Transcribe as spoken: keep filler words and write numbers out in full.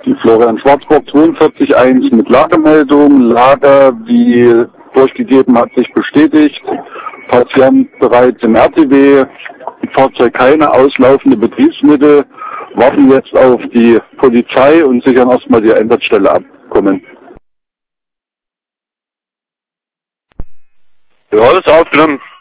Florian Schwarzburg zweiundvierzig eins mit Lagemeldung. Lager, wie durchgegeben hat, sich bestätigt. Patient bereits im R T W. Fahrzeug keine auslaufende Betriebsmittel. Warten jetzt auf die Polizei und sichern erstmal die Einsatzstelle abkommen. Ja, das ist aufgenommen.